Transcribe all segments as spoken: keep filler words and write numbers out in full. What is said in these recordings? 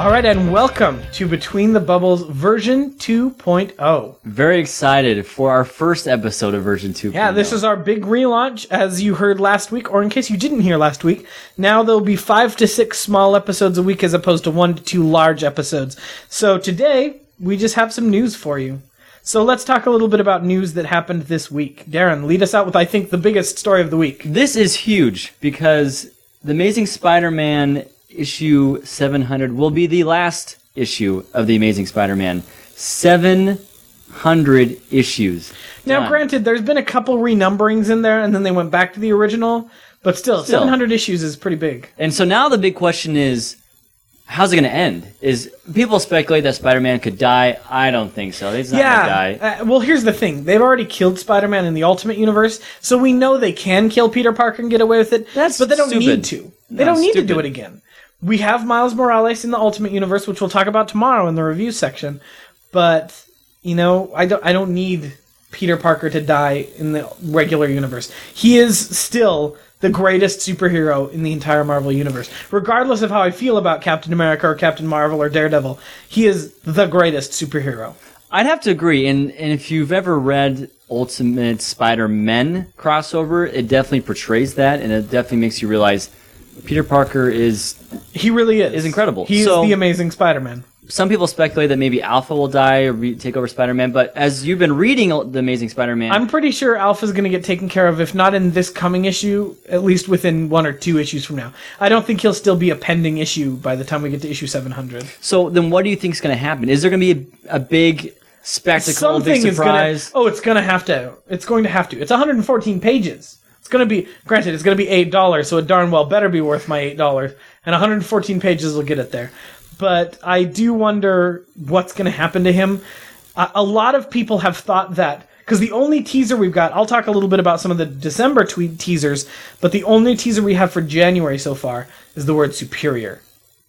All right, and welcome to Between the Bubbles version two point oh. Very excited for our first episode of version two point oh. Yeah, this is our big relaunch, as you heard last week, or in case you didn't hear last week. Now there'll be five to six small episodes a week as opposed to one to two large episodes. So today, we just have some news for you. So let's talk a little bit about news that happened this week. Darren, lead us out with, I think, the biggest story of the week. This is huge because The Amazing Spider-Man issue seven hundred will be the last issue of The Amazing Spider-Man. seven hundred issues. Now, Done. granted, there's been a couple renumberings in there, and then they went back to the original, but still, Still. seven hundred issues is pretty big. And so now the big question is, how's it going to end? Is people speculate that Spider-Man could die? I don't think so. He's not Yeah. going to die. Uh, well, here's the thing. They've already killed Spider-Man in the Ultimate Universe, so we know they can kill Peter Parker and get away with it, That's but they don't stupid. need to. They No, don't need to do stupid. it again. We have Miles Morales in the Ultimate Universe, which we'll talk about tomorrow in the review section, but, you know, I don't, I don't need Peter Parker to die in the regular universe. He is still the greatest superhero in the entire Marvel Universe. Regardless of how I feel about Captain America or Captain Marvel or Daredevil, he is the greatest superhero. I'd have to agree, and, and if you've ever read Ultimate Spider-Man crossover, it definitely portrays that, and it definitely makes you realize Peter Parker is... He really is. Is incredible. He So- is the Amazing Spider-Man. Some people speculate that maybe Alpha will die or re- take over Spider-Man, but as you've been reading The Amazing Spider-Man... I'm pretty sure Alpha's going to get taken care of, if not in this coming issue, at least within one or two issues from now. I don't think he'll still be a pending issue by the time we get to issue seven hundred. So then what do you think is going to happen? Is there going to be a, a big spectacle, a big Something is going surprise? to... Oh, it's going to have to. It's going to have to. It's one hundred fourteen pages. It's going to be... Granted, it's going to be eight dollars, so it darn well better be worth my eight dollars. And one hundred fourteen pages will get it there. But I do wonder what's going to happen to him. Uh, a lot of people have thought that... Because the only teaser we've got... I'll talk a little bit about some of the December tweet teasers, but the only teaser we have for January so far is the word superior.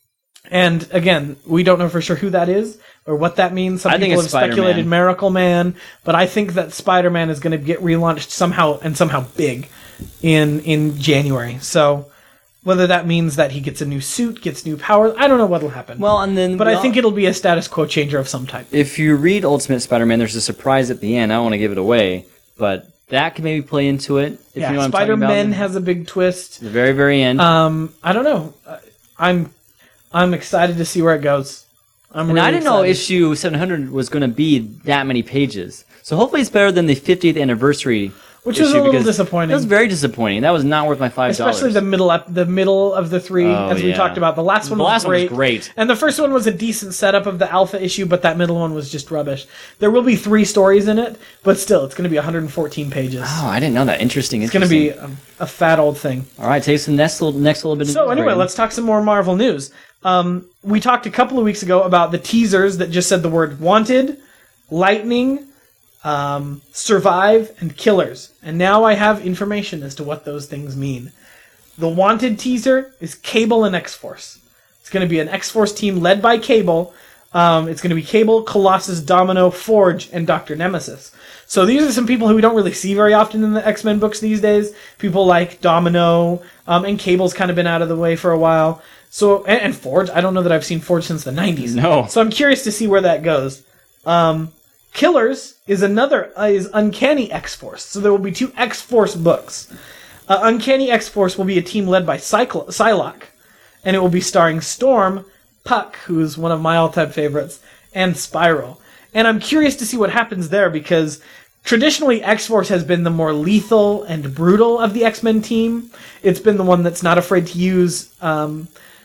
And again, we don't know for sure who that is or what that means. Some I think people it's have speculated Spider-Man. Miracle Man, but I think that Spider-Man is going to get relaunched somehow and somehow big in in January. So whether that means that he gets a new suit, gets new powers, I don't know what'll happen. Well, and then... but we I all- think it'll be a status quo changer of some type. If you read Ultimate Spider-Man, there's a surprise at the end. I don't want to give it away, but that can maybe play into it. If Yeah, you know what I'm talking about. Spider-Man has a big twist. The very, very end. Um, I don't know. Uh, I'm I'm excited to see where it goes. I'm and really I didn't know excited. issue seven hundred was going to be that many pages. So hopefully it's better than the fiftieth anniversary Which issue was a little because disappointing. That was very disappointing. That was not worth my five dollars. Especially the middle up, the middle of the three, Oh, as we yeah. talked about. The last one The was last one was great. great. And the first one was a decent setup of the alpha issue, but that middle one was just rubbish. There will be three stories in it, but still, it's going to be one hundred fourteen pages. Oh, I didn't know that. Interesting. It's going to be a, a fat old thing. All right, take us to the next little, next little bit of So news, anyway, Brandon. let's talk some more Marvel news. Um, we talked a couple of weeks ago about the teasers that just said the word wanted, lightning, um, survive, and killers. And now I have information as to what those things mean. The wanted teaser is Cable and X-Force. It's going to be an X-Force team led by Cable. Um, it's going to be Cable, Colossus, Domino, Forge, and Doctor Nemesis. So these are some people who we don't really see very often in the X-Men books these days. People like Domino, um, and Cable's kind of been out of the way for a while. So and, and Forge, I don't know that I've seen Forge since the nineties. No. So I'm curious to see where that goes. Um, Killers is another uh, is Uncanny X-Force. So there will be two X-Force books. Uh, Uncanny X-Force will be a team led by Cyclo- Psylocke, and it will be starring Storm, Puck, who's one of my all-time favorites, and Spiral. And I'm curious to see what happens there because traditionally X-Force has been the more lethal and brutal of the X-Men team. It's been the one that's not afraid to use um,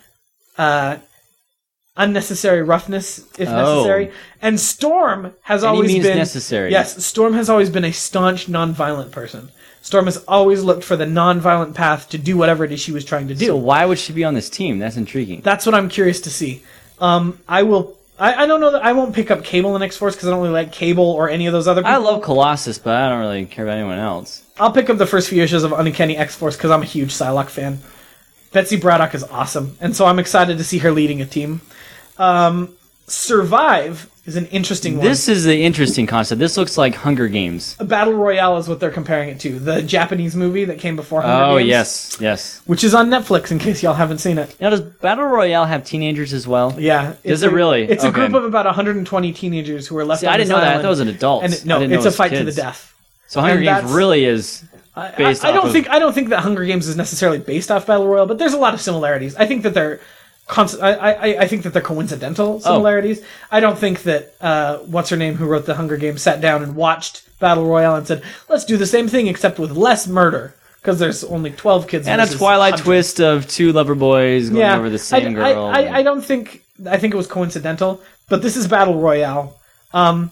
uh, unnecessary roughness if Oh. necessary. And Storm has Any always means been necessary. Yes, Storm has always been a staunch non-violent person. Storm has always looked for the non-violent path to do whatever it is she was trying to do. So why would she be on this team? That's intriguing. That's what I'm curious to see. Um, I will. I, I don't know that I won't pick up Cable in X-Force because I don't really like Cable or any of those other people. I love Colossus, but I don't really care about anyone else. I'll pick up the first few issues of Uncanny X-Force because I'm a huge Psylocke fan. Betsy Braddock is awesome, and so I'm excited to see her leading a team. Um, Survive is an interesting one. This is the interesting concept. This looks like Hunger Games. A Battle Royale is what they're comparing it to. The Japanese movie that came before Hunger Oh, Games. yes, yes. Which is on Netflix, in case y'all haven't seen it. Now, does Battle Royale have teenagers as well? Yeah. Does it's it a- really? It's a Okay. group of about one hundred twenty teenagers who are left See, on I didn't this know that. I island. thought it was an adult. And it, no, I didn't know it's it a was fight to the kids. death. So Hunger And Games that's- really is I, based I, I off don't of... think I don't think that Hunger Games is necessarily based off Battle Royale, but there's a lot of similarities. I think that they're cons- I, I, I think that they're coincidental similarities. Oh. I don't think that uh, what's her name who wrote the Hunger Games sat down and watched Battle Royale and said, "Let's do the same thing except with less murder." Because there's only twelve kids and a versus Twilight one hundred. twist of two lover boys going Yeah, over the same I, girl. I, I, I don't think I think it was coincidental, but this is Battle Royale. Um,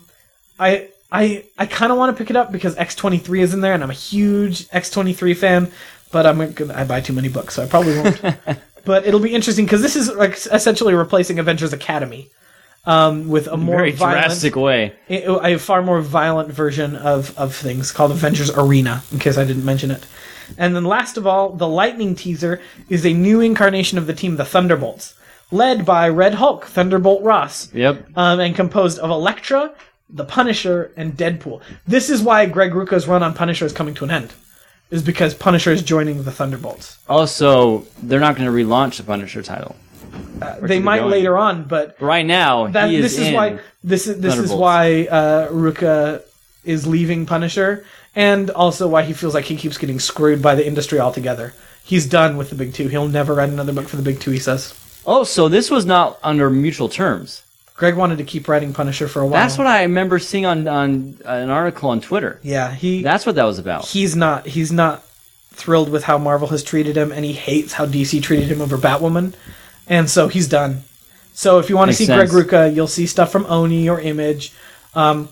I I I kind of want to pick it up because X twenty-three is in there, and I'm a huge X twenty-three fan. But I'm gonna, I buy too many books, so I probably won't. But it'll be interesting because this is like essentially replacing Avengers Academy um, with a more Very violent, drastic way. a, a far more violent version of of things called Avengers Arena. In case I didn't mention it. And then last of all, the Lightning teaser is a new incarnation of the team, the Thunderbolts, led by Red Hulk, Thunderbolt Ross. Yep. Um, and composed of Elektra, the Punisher, and Deadpool. This is why Greg Rucka's run on Punisher is coming to an end. Is because Punisher is joining the Thunderbolts. Also, they're not going to relaunch the Punisher title. Uh, they might going? later on, but Right now, that, he is this is in why this is this is Thunderbolts. why uh, Rucka is leaving Punisher, and also why he feels like he keeps getting screwed by the industry altogether. He's done with the Big Two. He'll never write another book for the Big Two, he says. Oh, so this was not under mutual terms. Greg wanted to keep writing Punisher for a while. That's what I remember seeing on, on an article on Twitter. Yeah, he That's what that was about. he's not he's not thrilled with how Marvel has treated him, and he hates how D C treated him over Batwoman, and so he's done. So if you want to Makes see sense. Greg Rucka, you'll see stuff from Oni or Image. Um,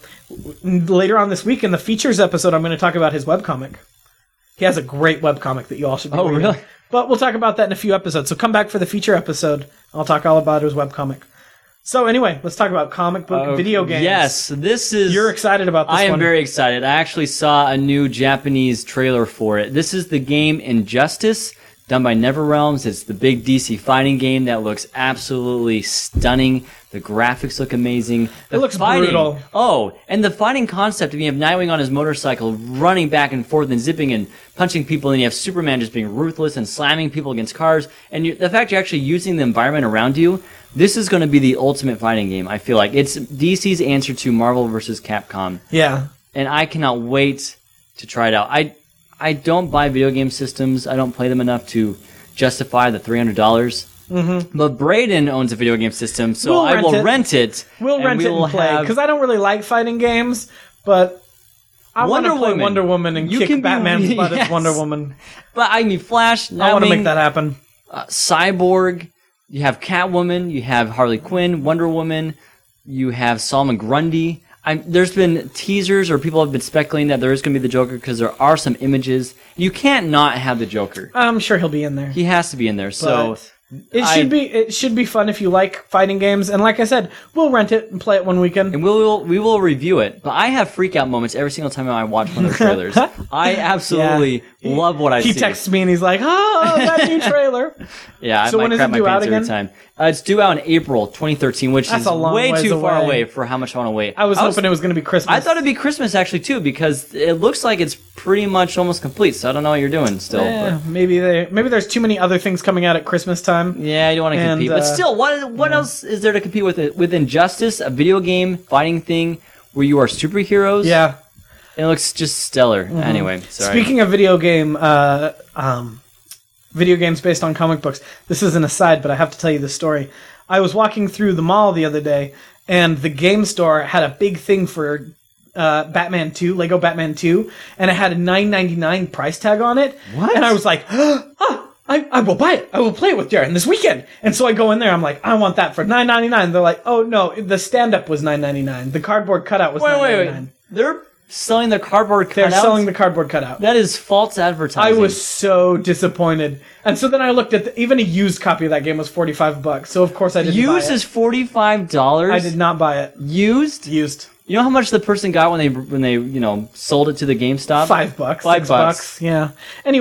later on this week in the features episode, I'm going to talk about his webcomic. He has a great webcomic that you all should be Oh, reading. really? But we'll talk about that in a few episodes. So come back for the feature episode. I'll talk all about his webcomic. So anyway, let's talk about comic book Uh, video games. Yes, this is... You're excited about this I am one. very excited. I actually saw a new Japanese trailer for it. This is the game Injustice, done by NetherRealms. It's the big D C fighting game that looks absolutely stunning. The graphics look amazing. The It looks fighting, brutal. Oh, and the fighting concept, you have Nightwing on his motorcycle running back and forth and zipping and punching people, and you have Superman just being ruthless and slamming people against cars. And you, the fact you're actually using the environment around you, this is going to be the ultimate fighting game, I feel like. It's D C's answer to Marvel versus Capcom. Yeah. And I cannot wait to try it out. I I don't buy video game systems. I don't play them enough to justify the three hundred dollars. Mm-hmm. But Braden owns a video game system, so We'll I rent will it. rent it. We'll and rent we it will and play have because I don't really like fighting games, but I want Wonder to play Woman. Wonder Woman and You kick can be- Batman's butt yes. as Wonder Woman. But I mean, Flash, I want to Nightwing, make that happen. uh, Cyborg. You have Catwoman. You have Harley Quinn, Wonder Woman. You have Solomon Grundy. I'm, there's been teasers or people have been speculating that there is going to be the Joker because there are some images. You can't not have the Joker. I'm sure he'll be in there. He has to be in there. So But it I- should be it should be fun if you like fighting games. And like I said, we'll rent it and play it one weekend. and we will we will review it. But I have freak out moments every single time I watch one of the trailers. I absolutely Yeah. love what I he see. texts me and he's like, "Oh, that new trailer." Yeah, So I when might is crap it my due out pants every again? time. Uh, it's due out in April twenty thirteen, which That's is a long way ways too far away. away for how much I want to wait. I was, was hoping it was going to be Christmas. I thought it'd be Christmas actually too, because it looks like it's pretty much almost complete. So I don't know what you're doing still. Yeah, maybe they maybe there's too many other things coming out at Christmas time. But yeah, I don't want to And, compete. uh, but still, what what else is there to compete with it? With Injustice, a video game fighting thing where you are superheroes. Yeah. It looks just stellar. Anyway, sorry. Speaking of video game, uh, um, video games based on comic books. This is an aside, but I have to tell you this story. I was walking through the mall the other day, and the game store had a big thing for uh, Batman two, Lego Batman two, and it had a nine ninety-nine price tag on it. What? And I was like, ah, I, I will buy it. I will play it with Darren this weekend. And so I go in there. I'm like, I want that for nine ninety-nine. They're like, oh no, the stand-up was nine ninety-nine. The cardboard cutout was wait, nine wait, ninety-nine. wait. They're selling the cardboard cutouts. They're selling the cardboard cutout. That is false advertising. I was so disappointed. And so then I looked at the, even a used copy of that game was forty-five bucks. So of course I didn't Used buy it. is forty-five dollars. I did not buy it. Used? Used. You know how much the person got when they when they you know sold it to the GameStop? Five bucks. Five six bucks. bucks. Yeah. Anyway,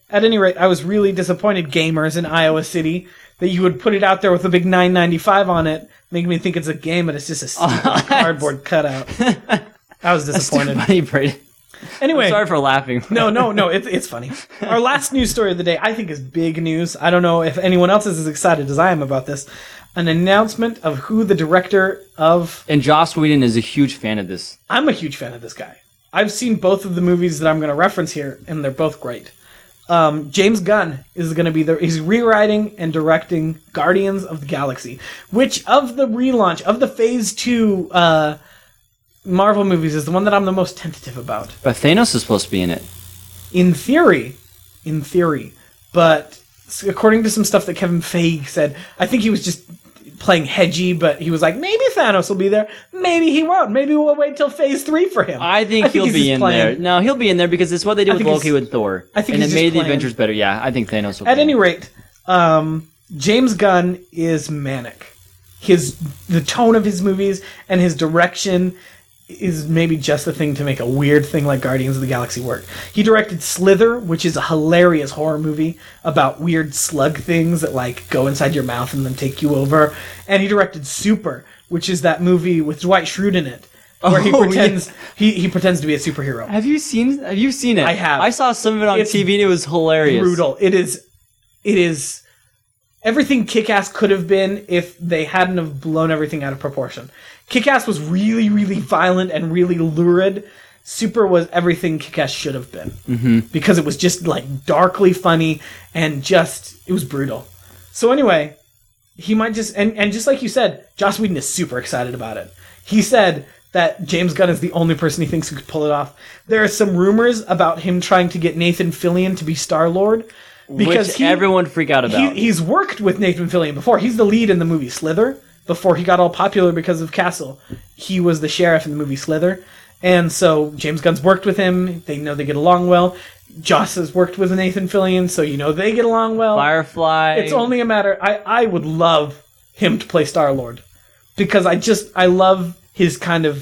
At any rate, I was really disappointed, gamers in Iowa City, that you would put it out there with a big nine ninety-five on it, making me think it's a game, but it's just a stupid Oh, cardboard cutout. I was disappointed. That's too funny, Brady. Anyway, I'm sorry for laughing. no, no, no, it's it's funny. Our last news story of the day, I think, is big news. I don't know if anyone else is as excited as I am about this. An announcement of who the director of... And Joss Whedon is a huge fan of this. I'm a huge fan of this guy. I've seen both of the movies that I'm going to reference here, and they're both great. Um, James Gunn is going to be the... He's rewriting and directing Guardians of the Galaxy, which of the relaunch, of the Phase two uh, Marvel movies, is the one that I'm the most tentative about. But Thanos is supposed to be in it. In theory. In theory. But according to some stuff that Kevin Feige said, I think he was just playing hedgy, but he was like, maybe Thanos will be there. Maybe he won't. Maybe we'll wait till Phase three for him. I think, I think he'll he's be just in playing. there. No, he'll be in there because it's what they did I with think Loki he's- with Thor. I think and he's it just made the playing. Avengers better. Yeah, I think Thanos will At be any in. rate, um, James Gunn is manic. His the tone of his movies and his direction is maybe just the thing to make a weird thing like Guardians of the Galaxy work. He directed Slither, which is a hilarious horror movie about weird slug things that like go inside your mouth and then take you over. And he directed Super, which is that movie with Dwight Schrute in it, where he Oh, pretends yeah. he, he pretends to be a superhero. Have you seen? Have you seen it? I have. I saw some of it on It's T V and it was hilarious. Brutal. It is. It is everything Kick-Ass could have been if they hadn't have blown everything out of proportion. Kick-Ass was really, really violent and really lurid. Super was everything Kick-Ass should have been. Mm-hmm. Because it was just, like, darkly funny and just... It was brutal. So anyway, he might just... And, and just like you said, Joss Whedon is super excited about it. He said that James Gunn is the only person he thinks who could pull it off. There are some rumors about him trying to get Nathan Fillion to be Star-Lord. Because Which he, everyone freak out about. he, he's worked with Nathan Fillion before. He's the lead in the movie Slither. Before he got all popular because of Castle, he was the sheriff in the movie Slither. And so James Gunn's worked with him. They know they get along well. Joss has worked with Nathan Fillion, so you know they get along well. Firefly. It's only a matter... I, I would love him to play Star-Lord. Because I just... I love his kind of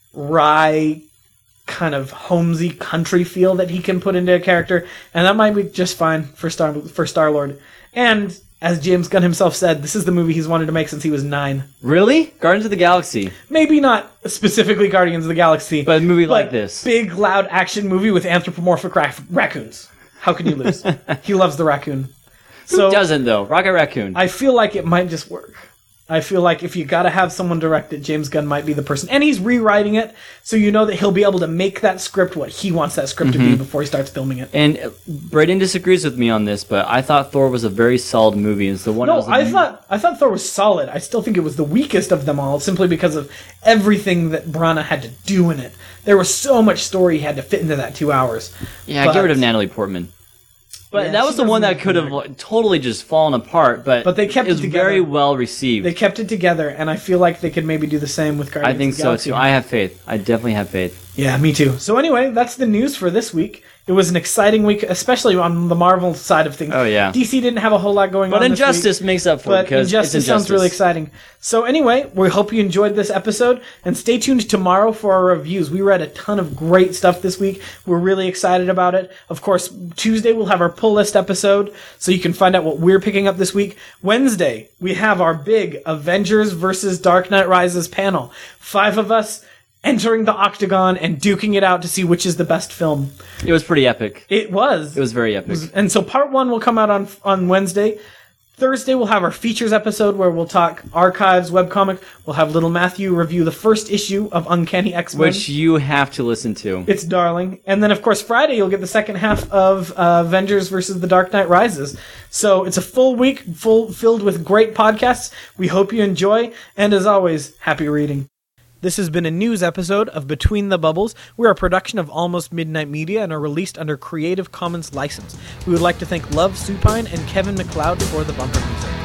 wry, kind of homesy country feel that he can put into a character. And that might be just fine for Star for Star-Lord. And... As James Gunn himself said, this is the movie he's wanted to make since he was nine. Really? Guardians of the Galaxy. Maybe not specifically Guardians of the Galaxy. But a movie like but this. Big, loud action movie with anthropomorphic ra- raccoons. How can you lose? He loves the raccoon. So Who doesn't, though? Rocket Raccoon. I feel like it might just work. I feel like if you gotta have someone direct it, James Gunn might be the person. And he's rewriting it, so you know that he'll be able to make that script what he wants that script Mm-hmm. to be before he starts filming it. And uh, Braden disagrees with me on this, but I thought Thor was a very solid movie. It's the one. No, was I thought I thought Thor was solid. I still think it was the weakest of them all, simply because of everything that Branagh had to do in it. There was so much story he had to fit into that two hours. Yeah, But- get rid of Natalie Portman. But Yeah, that she was the one doesn't that could have matter. like, totally just fallen apart. But But they kept it was it together. very well received. They kept it together, and I feel like they could maybe do the same with Guardians I think of the so Galaxy. too. I have faith. I definitely have faith. Yeah, me too. So anyway, that's the news for this week. It was an exciting week, especially on the Marvel side of things. Oh, yeah. D C didn't have a whole lot going But on this week. Injustice makes up for it But because Injustice, it's sounds Injustice. really exciting. So anyway, we hope you enjoyed this episode, and stay tuned tomorrow for our reviews. We read a ton of great stuff this week. We're really excited about it. Of course, Tuesday we'll have our pull list episode, so you can find out what we're picking up this week. Wednesday, we have our big Avengers versus Dark Knight Rises panel. Five of us entering the octagon and duking it out to see which is the best film. It was pretty epic. It was. It was very epic. And so part one will come out on on Wednesday. Thursday we'll have our features episode where we'll talk archives, webcomic. We'll have little Matthew review the first issue of Uncanny X-Men. Which you have to listen to. It's darling. And then, of course, Friday you'll get the second half of uh, Avengers versus The Dark Knight Rises. So it's a full week full filled with great podcasts. We hope you enjoy. And as always, happy reading. This has been a news episode of Between the Bubbles. We're a production of Almost Midnight Media and are released under Creative Commons license. We would like to thank Love Supine and Kevin MacLeod for the bumper music.